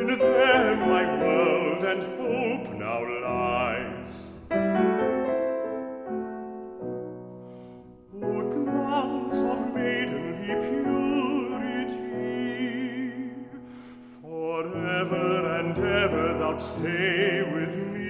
In them my world and hope now lies. O glance of maidenly purity, forever and ever thou'lt stay with me.